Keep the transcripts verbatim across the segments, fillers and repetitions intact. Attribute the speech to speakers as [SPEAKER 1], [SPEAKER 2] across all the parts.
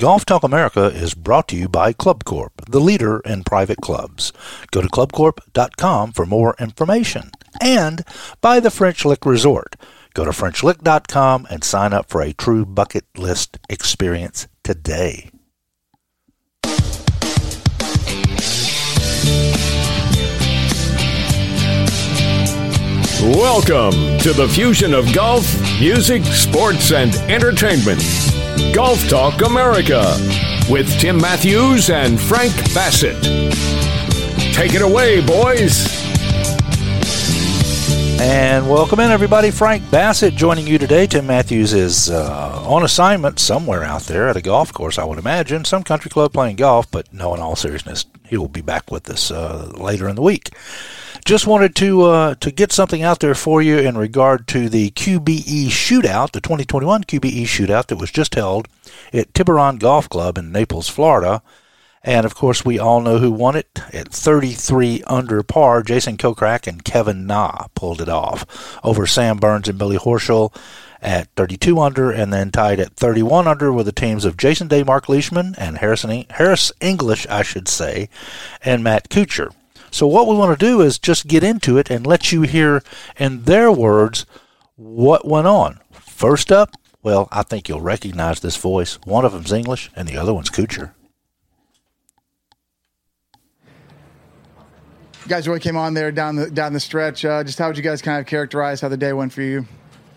[SPEAKER 1] Golf Talk America is brought to you by Club Corp, the leader in private clubs. Go to club corp dot com for more information. And by the French Lick Resort. Go to french lick dot com and sign up for a true bucket list experience today.
[SPEAKER 2] Welcome to the fusion of golf, music, sports, and entertainment. Golf Talk America with Tim Matthews and Frank Bassett. Take it away, boys.
[SPEAKER 1] And welcome in, everybody. Frank Bassett joining you today. Tim Matthews is uh, on assignment somewhere out there at a golf course, I would imagine. Some country club playing golf, but no, in all seriousness, he will be back with us uh, later in the week. Just wanted to uh, to get something out there for you in regard to the Q B E Shootout, the twenty twenty-one Q B E Shootout that was just held at Tiburon Golf Club in Naples, Florida. And, of course, we all know who won it. At thirty-three under par, Jason Kokrak and Kevin Na pulled it off over Sam Burns and Billy Horschel at thirty-two under, and then tied at thirty-one under with the teams of Jason Day, Mark Leishman, and Harrison, Harris English, I should say, and Matt Kuchar. So what we want to do is just get into it and let you hear in their words what went on. First up, well, I think you'll recognize this voice. One of them's English and the other one's Kuchar.
[SPEAKER 3] You guys really came on there down the down the stretch. Uh, just how would you guys kind of characterize how the day went for you?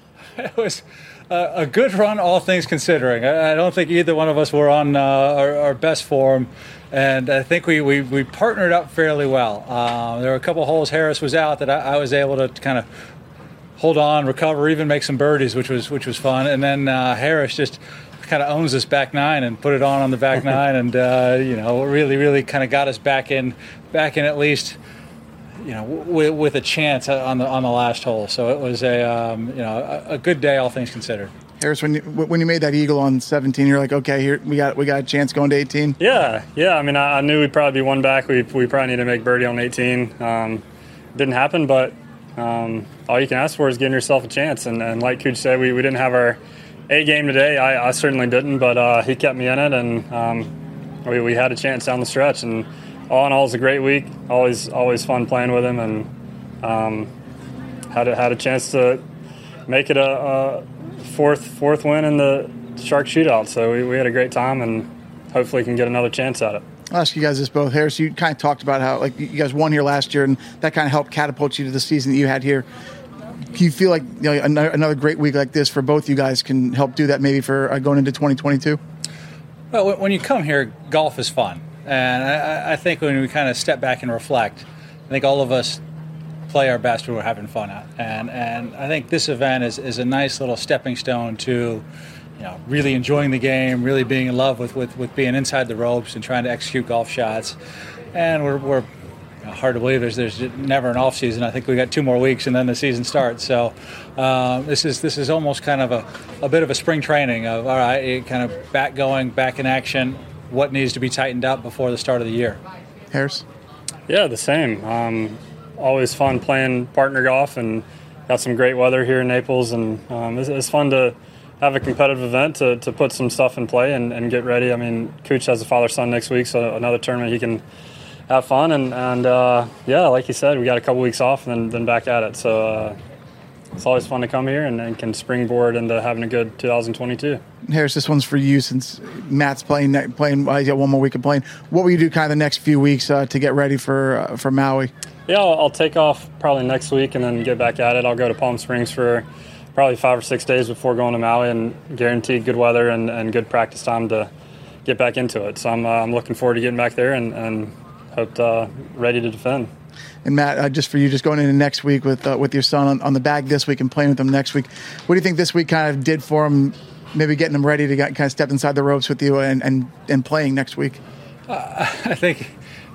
[SPEAKER 4] It was a, a good run, all things considering. I, I don't think either one of us were on uh, our, our best form, and I think we, we, we partnered up fairly well. Um, there were a couple holes Harris was out that I, I was able to kind of hold on, recover, even make some birdies, which was which was fun. And then uh, Harris just kind of owns this back nine and put it on on the back nine, and uh, you know, really, really kind of got us back in, back in at least, you know, w- with a chance on the on the last hole. So it was a um, you know a, a good day, all things considered.
[SPEAKER 3] Harris, when you, when you made that eagle on seventeen, you're like, okay, here we got we got a chance going to eighteen.
[SPEAKER 5] Yeah, yeah. I mean, I, I knew we'd probably be one back. We we probably need to make birdie on eighteen. Um, didn't happen, but um, all you can ask for is giving yourself a chance. And, and like Cooch said, we, we didn't have our A game today. I, I certainly didn't, but uh, he kept me in it, and um, we we had a chance down the stretch. And all in all, it was a great week. Always always fun playing with him, and um, had a, had a chance to make it a, a fourth fourth win in the Shark Shootout. So we, we had a great time, and hopefully can get another chance at it.
[SPEAKER 3] I'll ask you guys this both. Harris, you kind of talked about how like you guys won here last year, and that kind of helped catapult you to the season that you had here. Do you feel like you know, another, another great week like this for both you guys can help do that maybe for uh, going into twenty twenty-two?
[SPEAKER 4] Well, when you come here, golf is fun. And I, I think when we kind of step back and reflect, I think all of us play our best when we're having fun out. And and I think this event is, is a nice little stepping stone to, you know, really enjoying the game, really being in love with, with, with being inside the ropes and trying to execute golf shots. And we're, we're you know, hard to believe there's there's never an off season. I think we got two more weeks and then the season starts. So um, this is this is almost kind of a, a bit of a spring training of, all right, kind of back going, back in action. What needs to be tightened up before the start of the year?
[SPEAKER 3] Harris?
[SPEAKER 5] Yeah, the same. Um, always fun playing partner golf, and got some great weather here in Naples, and um, it's, it's fun to have a competitive event to, to put some stuff in play and, and get ready. I mean, Cooch has a father-son next week, so another tournament he can have fun, and, and uh, yeah, like you said, we got a couple weeks off and then, then back at it. So uh, it's always fun to come here and, and can springboard into having a good two thousand twenty-two.
[SPEAKER 3] Harris, this one's for you since Matt's playing. Playing, uh, he's got one more week of playing. What will you do kind of the next few weeks uh, to get ready for uh, for Maui?
[SPEAKER 5] Yeah, I'll, I'll take off probably next week and then get back at it. I'll go to Palm Springs for probably five or six days before going to Maui, and guaranteed good weather and, and good practice time to get back into it. So I'm uh, I'm looking forward to getting back there and, and hope uh, ready to defend.
[SPEAKER 3] And Matt, uh, just for you, just going into next week with uh, with your son on, on the bag this week and playing with him next week, what do you think this week kind of did for him, maybe getting him ready to get, kind of step inside the ropes with you and, and, and playing next week?
[SPEAKER 4] Uh, I think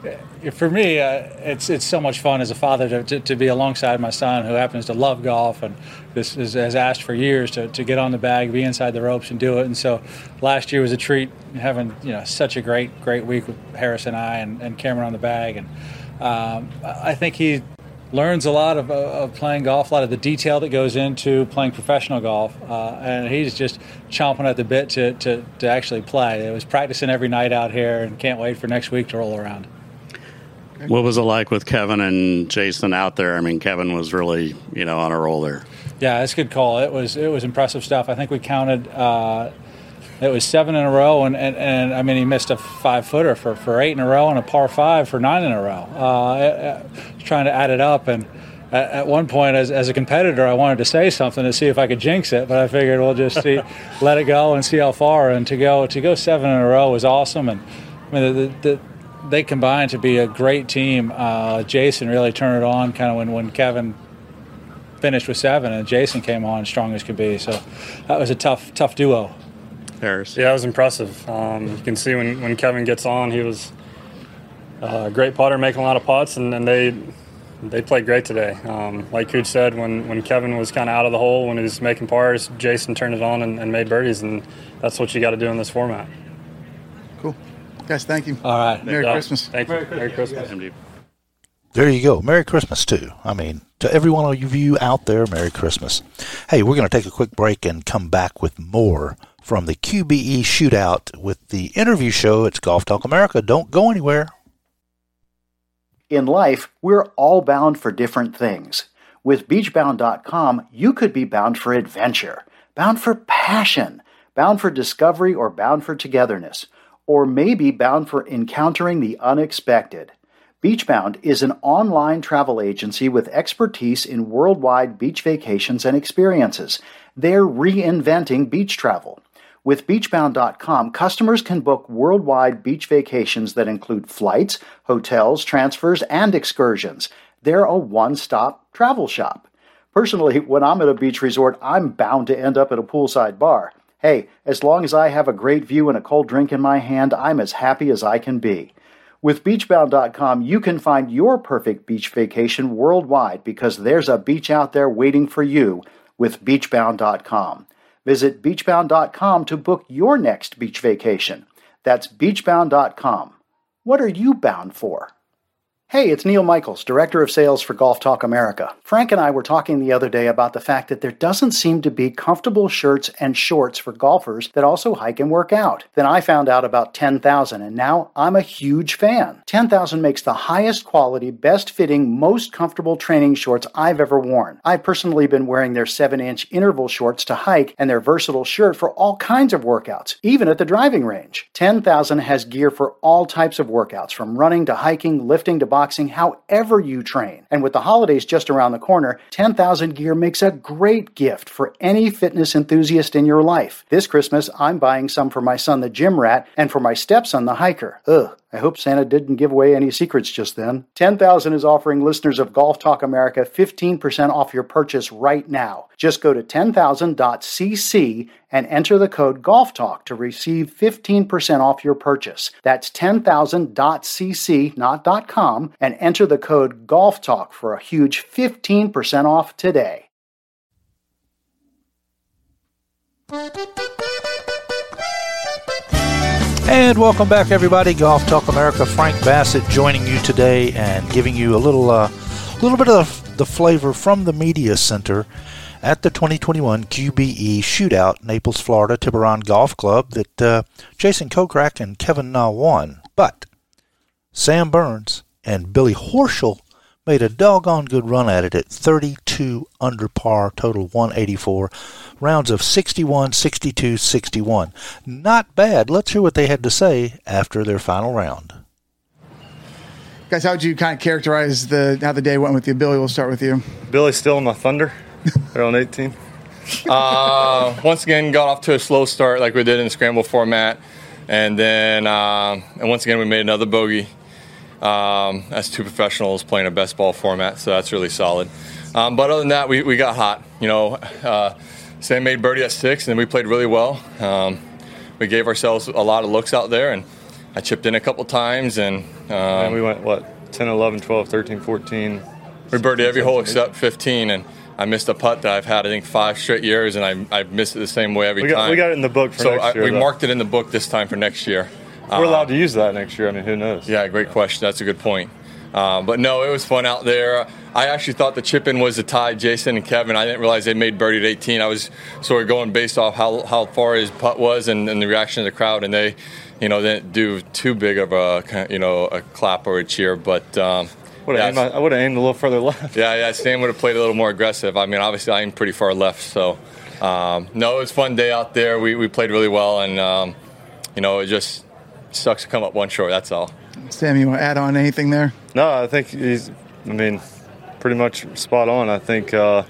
[SPEAKER 4] for me, uh, it's it's so much fun as a father to, to, to be alongside my son, who happens to love golf and this is, has asked for years to, to get on the bag, be inside the ropes, and do it. And so last year was a treat, having you know such a great great week with Harris and I and, and Cameron on the bag. And um, I think he learns a lot of, of playing golf, a lot of the detail that goes into playing professional golf, uh, and he's just chomping at the bit to, to, to actually play. He was practicing every night out here and can't wait for next week to roll around.
[SPEAKER 6] What was it like with Kevin and Jason out there? I mean, Kevin was really, you know, on a roll there.
[SPEAKER 4] Yeah, that's a good call. It was it was impressive stuff. I think we counted uh, it was seven in a row, and, and, and I mean he missed a five footer for, for eight in a row and a par five for nine in a row. Uh, trying to add it up, and at, at one point, as as a competitor, I wanted to say something to see if I could jinx it, but I figured we'll just see, let it go and see how far. And to go to go seven in a row was awesome, and I mean the. the, the they combined to be a great team. Uh, Jason really turned it on kind of when, when Kevin finished with seven, and Jason came on strong as could be. So that was a tough, tough duo.
[SPEAKER 6] Harris.
[SPEAKER 5] Yeah, it was impressive. Um, you can see when, when Kevin gets on, he was a great putter, making a lot of putts, and, and they they played great today. Um, like Cooch said, when, when Kevin was kind of out of the hole, when he was making pars, Jason turned it on and, and made birdies, and that's what you got to do in this format.
[SPEAKER 3] Cool. Guys, thank you.
[SPEAKER 4] All right.
[SPEAKER 3] Merry
[SPEAKER 5] Yeah.
[SPEAKER 3] Christmas.
[SPEAKER 5] Thank you. Merry Christmas.
[SPEAKER 6] Merry
[SPEAKER 1] There you go. Merry Christmas, too. I mean, to every one of you out there, Merry Christmas. Hey, we're going to take a quick break and come back with more from the Q B E Shootout with the interview show. It's Golf Talk America. Don't go anywhere.
[SPEAKER 7] In life, we're all bound for different things. With beach bound dot com, you could be bound for adventure, bound for passion, bound for discovery, or bound for togetherness, or maybe bound for encountering the unexpected. Beachbound is an online travel agency with expertise in worldwide beach vacations and experiences. They're reinventing beach travel. With beach bound dot com, customers can book worldwide beach vacations that include flights, hotels, transfers, and excursions. They're a one-stop travel shop. Personally, when I'm at a beach resort, I'm bound to end up at a poolside bar. Hey, as long as I have a great view and a cold drink in my hand, I'm as happy as I can be. With beach bound dot com, you can find your perfect beach vacation worldwide because there's a beach out there waiting for you with beach bound dot com. Visit beach bound dot com to book your next beach vacation. That's beach bound dot com. What are you bound for? Hey, it's Neil Michaels, Director of Sales for Golf Talk America. Frank and I were talking the other day about the fact that there doesn't seem to be comfortable shirts and shorts for golfers that also hike and work out. Then I found out about ten thousand, and now I'm a huge fan. ten thousand makes the highest quality, best fitting, most comfortable training shorts I've ever worn. I've personally been wearing their seven inch interval shorts to hike and their versatile shirt for all kinds of workouts, even at the driving range. ten thousand has gear for all types of workouts, from running to hiking, lifting to boxing, however you train. And with the holidays just around the corner, ten thousand gear makes a great gift for any fitness enthusiast in your life. This Christmas, I'm buying some for my son, the gym rat, and for my stepson, the hiker. Ugh. I hope Santa didn't give away any secrets just then. ten thousand is offering listeners of Golf Talk America fifteen percent off your purchase right now. Just go to ten thousand dot c c and enter the code GOLFTALK to receive fifteen percent off your purchase. That's ten thousand dot c c, not .com, and enter the code GOLFTALK for a huge fifteen percent off today.
[SPEAKER 1] And welcome back, everybody. Golf Talk America. Frank Bassett joining you today and giving you a little, uh, little bit of the flavor from the media center at the twenty twenty-one Q B E Shootout, Naples, Florida, Tiburon Golf Club that uh, Jason Kokrak and Kevin Na won. But Sam Burns and Billy Horschel made a doggone good run at it at thirty-two under par, total one eighty-four, rounds of sixty-one, sixty-two, sixty-one. Not bad. Let's hear what they had to say after their final round.
[SPEAKER 3] Guys, how would you kind of characterize the how the day went with you? Billy, we'll start with you.
[SPEAKER 8] Billy's still in my thunder. They're on eighteen. Uh, once again, got off to a slow start like we did in the scramble format. And then, um, and once again, we made another bogey. Um, as two professionals playing a best ball format, so that's really solid. Um, but other than that, we, we got hot. You know, uh, Sam made birdie at six, and we played really well. Um, we gave ourselves a lot of looks out there, and I chipped in a couple times. And, um,
[SPEAKER 9] and we went, what, ten, eleven, twelve, thirteen, fourteen?
[SPEAKER 8] We birdied every hole except fifteen, and I missed a putt that I've had, I think, five straight years, and I, I've missed it the same way every
[SPEAKER 9] we got,
[SPEAKER 8] time.
[SPEAKER 9] We got it in the book for
[SPEAKER 8] so
[SPEAKER 9] next
[SPEAKER 8] I,
[SPEAKER 9] year.
[SPEAKER 8] we
[SPEAKER 9] though.
[SPEAKER 8] marked it in the book this time for next year.
[SPEAKER 9] We're allowed to use that next year. I mean, who knows?
[SPEAKER 8] Yeah, great question. That's a good point. Uh, but no, it was fun out there. I actually thought the chip in was a tie, Jason and Kevin. I didn't realize they made birdie at eighteen. I was sort of going based off how how far his putt was and, and the reaction of the crowd, and they, you know, didn't do too big of a, you know, a clap or a cheer. But um,
[SPEAKER 9] yeah, aimed, I would have aimed a little further left.
[SPEAKER 8] Yeah, yeah. Stan would have played a little more aggressive. I mean, obviously, I aimed pretty far left. So, um, no, it was a fun day out there. We we played really well, and um, you know, it just sucks to come up one short. That's all.
[SPEAKER 3] Sam, you want to add on anything there?
[SPEAKER 9] No, I think he's, I mean, pretty much spot on. I think, uh,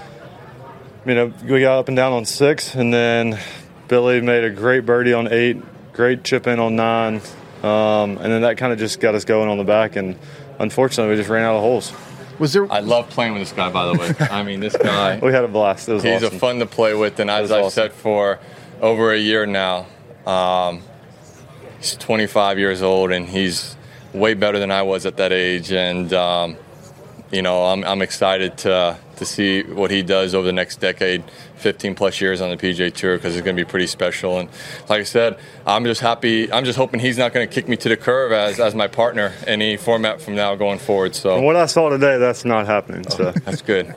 [SPEAKER 9] you know, we got up and down on six, and then Billy made a great birdie on eight, great chip in on nine, um, and then that kind of just got us going on the back, and unfortunately, we just ran out of holes.
[SPEAKER 3] Was there?
[SPEAKER 8] I love playing with this guy, by the way. I mean, this guy.
[SPEAKER 9] We had a blast. It was
[SPEAKER 8] he's
[SPEAKER 9] awesome.
[SPEAKER 8] a fun to play with, and as I've awesome. said for over a year now, um, he's twenty-five years old, and he's way better than I was at that age. And um, you know, I'm I'm excited to to see what he does over the next decade, fifteen plus years on the P G A Tour, because it's going to be pretty special. And like I said, I'm just happy. I'm just hoping he's not going to kick me to the curb as as my partner in any format from now going forward. So
[SPEAKER 9] from what I saw today, that's not happening. So
[SPEAKER 8] oh, that's good.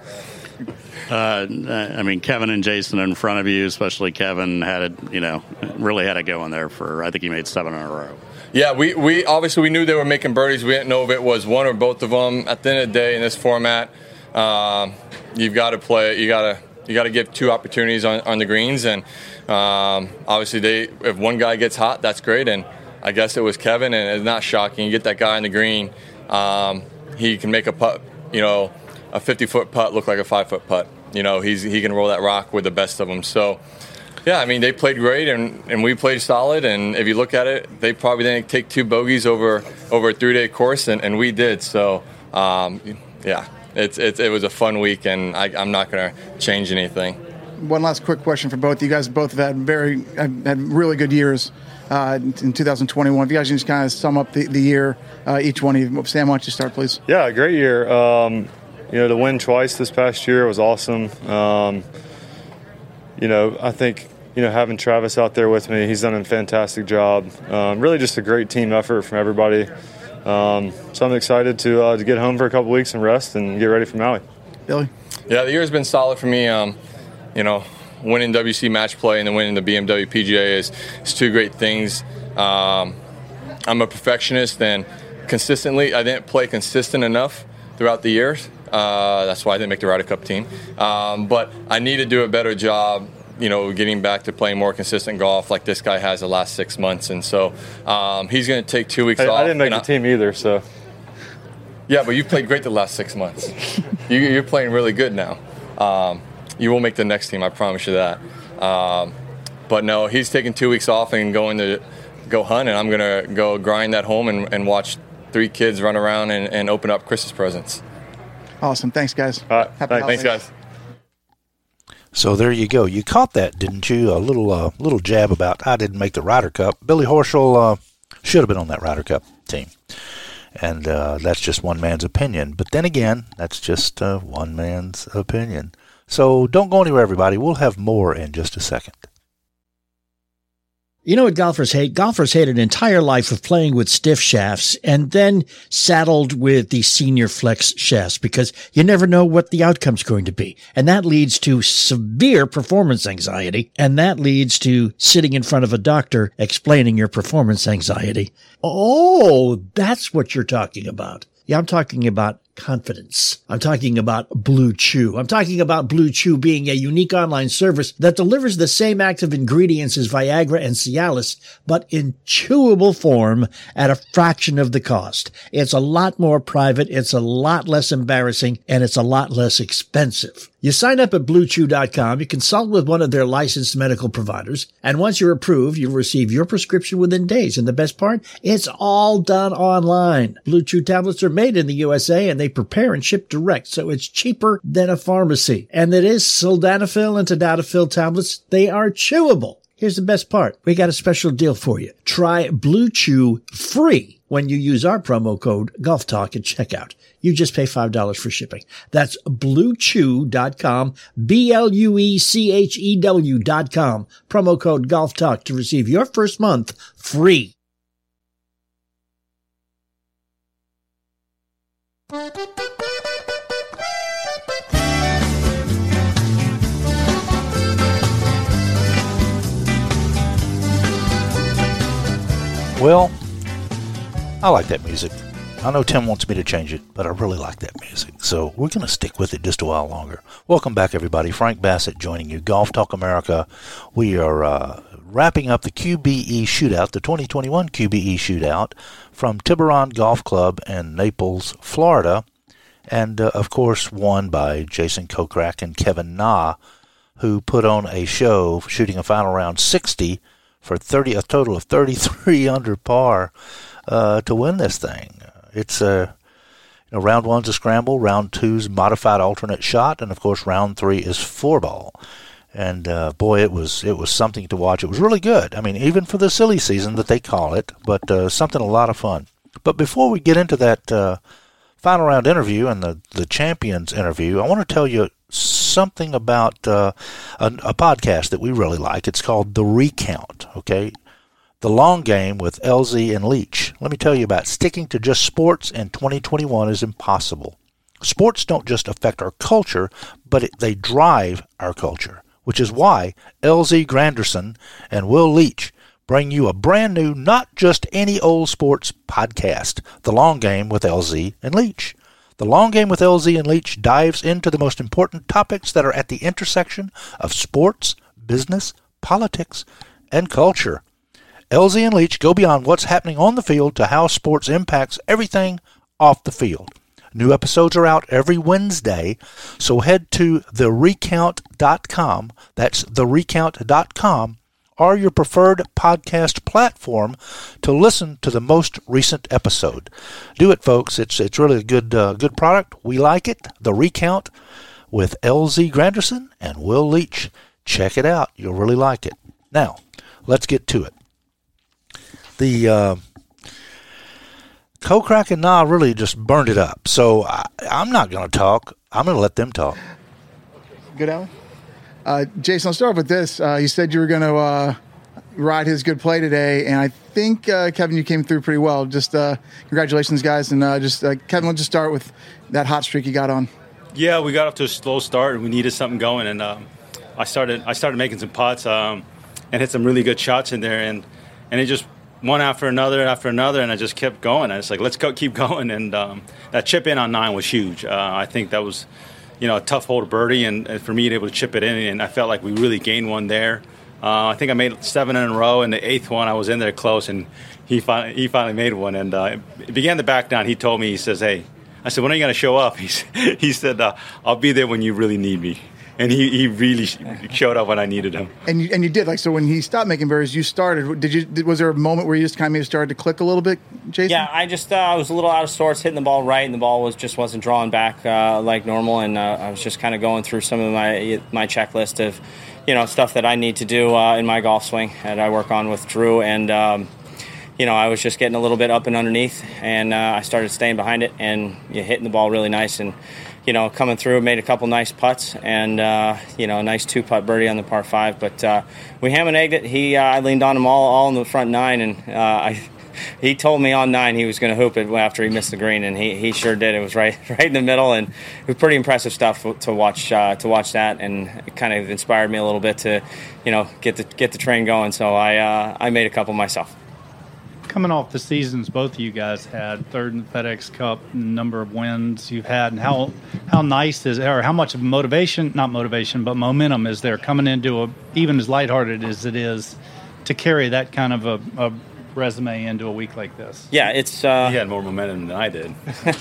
[SPEAKER 6] Uh, I mean, Kevin and Jason in front of you, especially Kevin, had it, you know, really had it going there for, I think he made seven in a row.
[SPEAKER 8] Yeah, we, we obviously we knew they were making birdies. We didn't know if it was one or both of them. At the end of the day, in this format, um, you've got to play. You got to you got to give two opportunities on, on the greens, and um, obviously they if one guy gets hot, that's great. And I guess it was Kevin, and it's not shocking. You get that guy on the green, um, he can make a putt, you know, a fifty-foot putt look like a five-foot putt. You know, he's he can roll that rock with the best of them. So, yeah, I mean, they played great, and, and we played solid. And if you look at it, they probably didn't take two bogeys over over a three-day course, and, and we did. So, um, yeah, it's, it's it was a fun week, and I, I'm not going to change anything.
[SPEAKER 3] One last quick question for both. You guys both have had very had really good years uh, in two thousand twenty-one. If you guys can just kind of sum up the, the year, uh, each one of you. Sam, why don't you start, please?
[SPEAKER 9] Yeah, great year. Um, You know, to win twice this past year was awesome. Um, you know, I think, you know, having Travis out there with me, he's done a fantastic job. Um, really just a great team effort from everybody. Um, so I'm excited to uh, to get home for a couple weeks and rest and get ready for Maui.
[SPEAKER 3] Billy?
[SPEAKER 8] Yeah, the year's been solid for me. Um, you know, winning W C match play and then winning the B M W P G A is, is two great things. Um, I'm a perfectionist, and consistently, I didn't play consistent enough throughout the years. Uh, that's why I didn't make the Ryder Cup team. Um, but I need to do a better job, you know, getting back to playing more consistent golf like this guy has the last six months. And so um, he's going to take two weeks
[SPEAKER 9] hey,
[SPEAKER 8] off.
[SPEAKER 9] I didn't make the
[SPEAKER 8] I,
[SPEAKER 9] team either, so.
[SPEAKER 8] Yeah, but you played great the last six months. you, you're playing really good now. Um, you will make the next team, I promise you that. Um, but no, he's taking two weeks off and going to go hunt, and I'm going to go grind at home and, and watch three kids run around and, and open up Christmas presents.
[SPEAKER 3] Awesome. Thanks, guys.
[SPEAKER 8] All right. Happy Thanks, guys.
[SPEAKER 1] So there you go. You caught that, didn't you? A little uh, little jab about I didn't make the Ryder Cup. Billy Horschel uh, should have been on that Ryder Cup team. And uh, that's just one man's opinion. But then again, that's just uh, one man's opinion. So don't go anywhere, everybody. We'll have more in just a second.
[SPEAKER 10] You know what golfers hate? Golfers hate an entire life of playing with stiff shafts and then saddled with the Senior Flex shafts because you never know what the outcome's going to be. And that leads to severe performance anxiety. And that leads to sitting in front of a doctor explaining your performance anxiety. Oh, that's what you're talking about. Yeah, I'm talking about confidence. I'm talking about Blue Chew. I'm talking about Blue Chew being a unique online service that delivers the same active ingredients as Viagra and Cialis, but in chewable form at a fraction of the cost. It's a lot more private, it's a lot less embarrassing, and it's a lot less expensive. You sign up at blue chew dot com, you consult with one of their licensed medical providers, and once you're approved, you'll receive your prescription within days. And the best part, it's all done online. Blue Chew tablets are made in the U S A, and they prepare and ship direct, so it's cheaper than a pharmacy. And it is sildenafil and tadalafil tablets. They are chewable. Here's the best part. We got a special deal for you. Try Blue Chew free when you use our promo code Golf Talk at checkout. You just pay five dollars for shipping. That's blue chew dot com, B L U E C H E W dot com. Promo code Golf Talk to receive your first month free.
[SPEAKER 1] Well, I like that music. I know Tim wants me to change it, but I really like that music, so we're going to stick with it just a while longer. Welcome back, everybody. Frank Bassett joining you. Golf Talk America. We are uh, wrapping up the Q B E Shootout, the twenty twenty-one Q B E Shootout from Tiburon Golf Club in Naples, Florida, and, uh, of course, won by Jason Kokrak and Kevin Na, who put on a show, shooting a final round sixty for thirty, a total of thirty-three under par uh, to win this thing. It's a, you know, round one's a scramble, round two's modified alternate shot, and of course round three is four ball. And uh, boy, it was it was something to watch. It was really good. I mean, even for the silly season that they call it, but uh, something a lot of fun. But before we get into that uh, final round interview and the the champions interview, I want to tell you something about uh, a, a podcast that we really like. It's called The Recount. Okay. The Long Game with L Z and Leach. Let me tell you about it. Sticking to just sports in twenty twenty-one is impossible. Sports don't just affect our culture, but it, they drive our culture, which is why L Z Granderson and Will Leach bring you a brand new, not just any old sports podcast, The Long Game with L Z and Leach. The Long Game with L Z and Leach dives into the most important topics that are at the intersection of sports, business, politics, and culture. L Z and Leach go beyond what's happening on the field to how sports impacts everything off the field. New episodes are out every Wednesday, so head to the recount dot com, that's the recount dot com, or your preferred podcast platform to listen to the most recent episode. Do it, folks. It's it's really a good uh, good product. We like it. The Recount with L Z Granderson and Will Leach. Check it out. You'll really like it. Now, let's get to it. The uh, Kokrak and Na really just burned it up. So I, I'm not going to talk. I'm going to let them talk.
[SPEAKER 3] Good, Alan? Uh, Jason, I'll start with this. Uh, you said you were going to uh, ride his good play today, and I think, uh, Kevin, you came through pretty well. Just uh, congratulations, guys. And uh, just uh, Kevin, let's just start with that hot streak you got on.
[SPEAKER 11] Yeah, we got off to a slow start, and we needed something going. And um, I started I started making some putts um, and hit some really good shots in there. And, and it just one after another after another, and I just kept going. And it's like, let's go, keep going. And um, that chip in on nine was huge. Uh, I think that was, you know, a tough hole to birdie, and, and for me to be able to chip it in, and I felt like we really gained one there. Uh, I think I made seven in a row, and the eighth one I was in there close, and he finally he finally made one, and uh, it began to back down. He told me, he says, "Hey," I said, "when are you going to show up?" He he said, uh, "I'll be there when you really need me." And he, he really showed up when I needed him.
[SPEAKER 3] And you, and you did. Like, so when he stopped making birdies, you started. Did you? Did, was there a moment where you just kind of maybe started to click a little bit, Jason?
[SPEAKER 12] Yeah, I just uh, I was a little out of sorts, hitting the ball right, and the ball was just wasn't drawing back uh, like normal. And uh, I was just kind of going through some of my my checklist of, you know, stuff that I need to do uh, in my golf swing that I work on with Drew. And um, you know, I was just getting a little bit up and underneath, and uh, I started staying behind it and you know, hitting the ball really nice and. You know, coming through, made a couple nice putts, and uh, you know, a nice two-putt birdie on the par five. But uh, we ham and egged it. He, uh, I leaned on him all, all in the front nine, and uh, I, he told me on nine he was going to hoop it after he missed the green, and he, he sure did. It was right, right in the middle, and it was pretty impressive stuff to watch. Uh, to watch that, and it kind of inspired me a little bit to, you know, get the get the train going. So I, uh, I made a couple myself.
[SPEAKER 13] Coming off the seasons both of you guys had, third in the FedEx Cup, number of wins you've had, and how how nice is or how much of motivation, not motivation, but momentum is there coming into a even as lighthearted as it is to carry that kind of a, a resume into a week like this?
[SPEAKER 12] Yeah, it's uh,
[SPEAKER 11] he had more momentum than I did.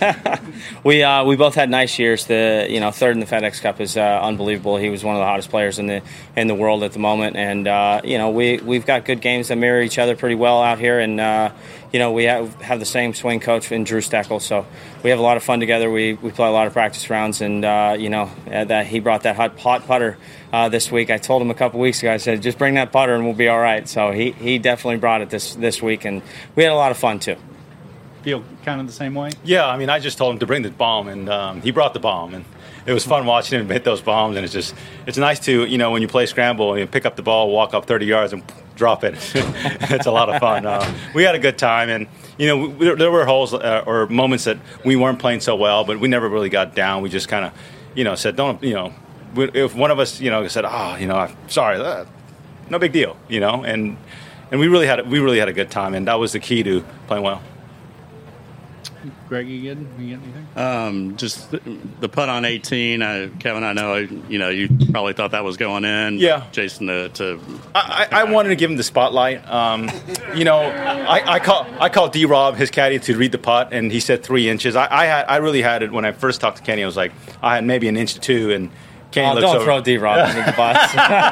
[SPEAKER 12] we uh, we both had nice years. The you know third in the FedEx Cup is uh, unbelievable. He was one of the hottest players in the in the world at the moment, and uh, you know we we've got good games that mirror each other pretty well out here, and uh, you know we have, have the same swing coach in Drew Steckel, so we have a lot of fun together. We we play a lot of practice rounds, and uh, you know that he brought that hot hot putter uh, this week. I told him a couple weeks ago. I said just bring that putter and we'll be all right. So he he definitely brought it this this week, and we had a lot of fun too.
[SPEAKER 13] Feel kind of the same way?
[SPEAKER 11] Yeah, I mean, I just told him to bring the bomb, and um, he brought the bomb, and it was fun watching him hit those bombs. And it's just, it's nice to, you know, when you play scramble, you pick up the ball, walk up thirty yards, and drop it. It's a lot of fun. Uh, we had a good time, and you know, we, there were holes uh, or moments that we weren't playing so well, but we never really got down. We just kind of, you know, said, don't, you know, if one of us, you know, said, oh, you know, I'm sorry, uh, no big deal, you know, and. and we really had we really had a good time, and that was the key to playing well.
[SPEAKER 13] Greg, you good? You get anything?
[SPEAKER 6] Um, just the, the putt on eighteen, uh, Kevin. I know you know you probably thought that was going in.
[SPEAKER 11] Yeah,
[SPEAKER 6] Jason. To, to
[SPEAKER 11] I, I wanted to give him the spotlight. Um, you know, I, I call I called D Rob, his caddy, to read the putt, and he said three inches. I, I had I really had it when I first talked to Kenny. I was like, I had maybe an inch or two, and Kenny
[SPEAKER 12] oh,
[SPEAKER 11] looks
[SPEAKER 12] don't
[SPEAKER 11] over.
[SPEAKER 12] throw D Rob under the bus.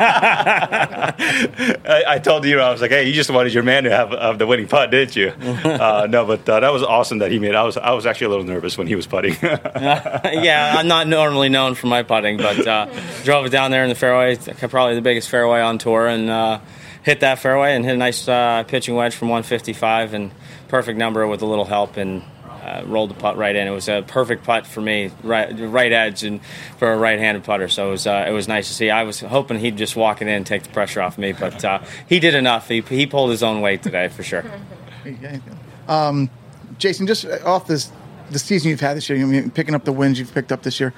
[SPEAKER 11] I, I told D Rob, I was like, hey, you just wanted your man to have, have the winning putt, didn't you? Uh, no, but uh, that was awesome that he made. I was I was actually a little nervous when he was putting.
[SPEAKER 12] Yeah, I'm not normally known for my putting, but uh, drove it down there in the fairway, probably the biggest fairway on tour, and uh, hit that fairway and hit a nice uh, pitching wedge from one fifty-five, and perfect number with a little help, and uh, rolled the putt right in. It was a perfect putt for me, right right edge, and for a right-handed putter. So it was uh, it was nice to see. I was hoping he'd just walk it in and take the pressure off me, but uh, he did enough. He he pulled his own weight today for sure.
[SPEAKER 3] Um, Jason, just off this the season you've had this year, you know, picking up the wins you've picked up this year,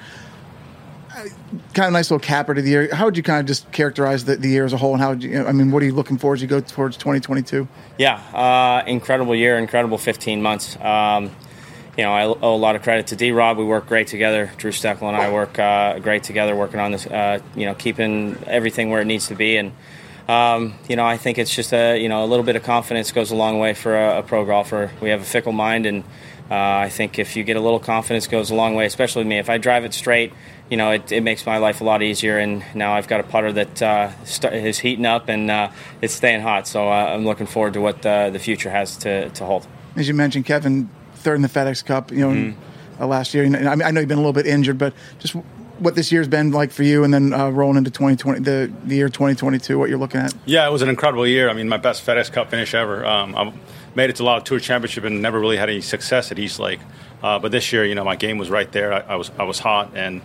[SPEAKER 3] kind of nice little capper to the year. How would you kind of just characterize the, the year as a whole, and how would you, I mean, what are you looking for as you go towards twenty twenty-two?
[SPEAKER 12] Yeah, uh, incredible year, incredible fifteen months. Um, you know, I owe a lot of credit to D Rob. We work great together. Drew Steckel and I work uh, great together, working on this. Uh, you know, keeping everything where it needs to be, and um, you know, I think it's just a you know a little bit of confidence goes a long way for a, a pro golfer. We have a fickle mind, and uh, I think if you get a little confidence, goes a long way. Especially with me, if I drive it straight, you know, it, it makes my life a lot easier. And now I've got a putter that uh, start, is heating up, and uh, it's staying hot. So uh, I'm looking forward to what uh, the future has to, to hold.
[SPEAKER 3] As you mentioned, Kevin, third in the FedEx Cup, you know, mm-hmm. uh, last year. And I, mean, I know you've been a little bit injured, but just what this year's been like for you, and then uh, rolling into twenty twenty, the, the year twenty twenty-two, what you're looking at.
[SPEAKER 11] Yeah, it was an incredible year. I mean, my best FedEx Cup finish ever. Um, I made it to a lot of Tour Championship and never really had any success at East Lake. Uh, but this year, you know, my game was right there. I, I was I was hot, and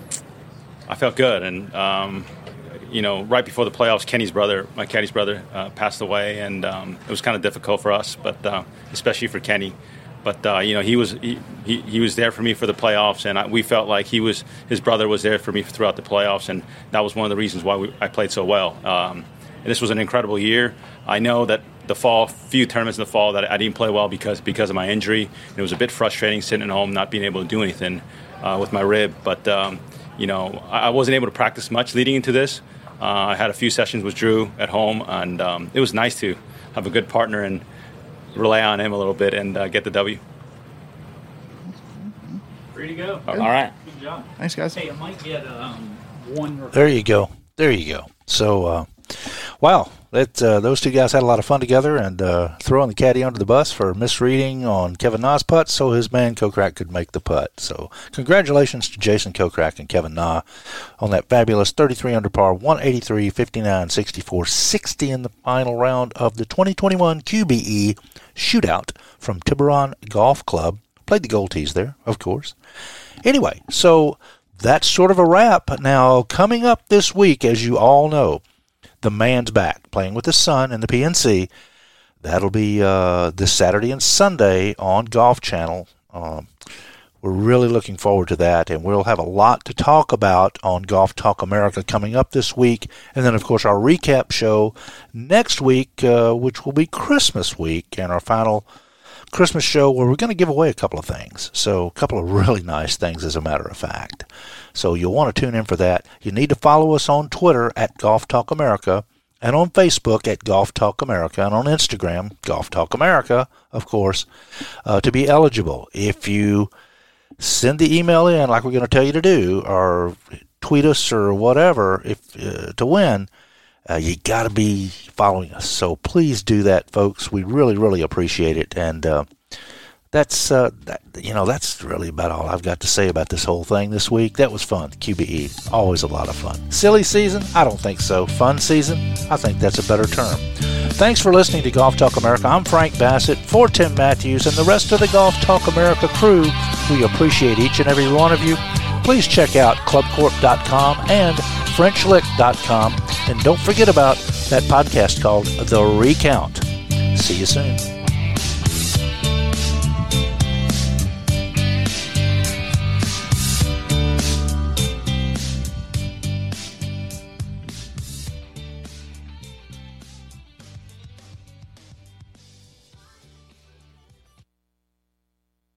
[SPEAKER 11] I felt good. And, um, you know, right before the playoffs, Kenny's brother, my caddy's brother, uh, passed away, and um, it was kind of difficult for us, but uh, especially for Kenny. But uh, you know, he was he, he, he was there for me for the playoffs, and I, we felt like he was his brother was there for me throughout the playoffs, and that was one of the reasons why we, I played so well. Um, and this was an incredible year. I know that the fall, few tournaments in the fall that I didn't play well because because of my injury. And it was a bit frustrating sitting at home, not being able to do anything uh, with my rib. But um, you know, I, I wasn't able to practice much leading into this. Uh, I had a few sessions with Drew at home, and um, it was nice to have a good partner and rely on him a little bit and uh, get the W.
[SPEAKER 13] Free to go.
[SPEAKER 12] All right.
[SPEAKER 13] Good job.
[SPEAKER 3] Thanks, guys.
[SPEAKER 13] Hey, I might get um, one.
[SPEAKER 1] There you go. There you go. So, uh, wow, that uh, those two guys had a lot of fun together, and uh, throwing the caddy under the bus for misreading on Kevin Na's putt so his man Kokrak could make the putt. So congratulations to Jason Kokrak and Kevin Na on that fabulous thirty-three under par, one eighty-three, fifty-nine, sixty-four, sixty in the final round of the twenty twenty-one Q B E Shootout from Tiburon Golf Club. Played the gold tees there, of course. Anyway, so that's sort of a wrap. Now, coming up this week, as you all know, the man's back, playing with his son in the P N C. That'll be uh, this Saturday and Sunday on Golf Channel. Um, we're really looking forward to that, and we'll have a lot to talk about on Golf Talk America coming up this week. And then, of course, our recap show next week, uh, which will be Christmas week, and our final Christmas show where we're going to give away a couple of things. So a couple of really nice things, as a matter of fact. So you'll want to tune in for that. You need to follow us on Twitter at Golf Talk America, and on Facebook at Golf Talk America, and on Instagram, Golf Talk America, of course, uh, to be eligible. If you send the email in like we're going to tell you to do, or tweet us or whatever if uh, to win, Uh, you got to be following us. So please do that, folks. We really, really appreciate it. And uh, that's, uh, that, you know, that's really about all I've got to say about this whole thing this week. That was fun. Q B E, always a lot of fun. Silly season? I don't think so. Fun season? I think that's a better term. Thanks for listening to Golf Talk America. I'm Frank Bassett for Tim Matthews and the rest of the Golf Talk America crew. We appreciate each and every one of you. Please check out club corp dot com and french lick dot com. And don't forget about that podcast called The Recount. See you soon.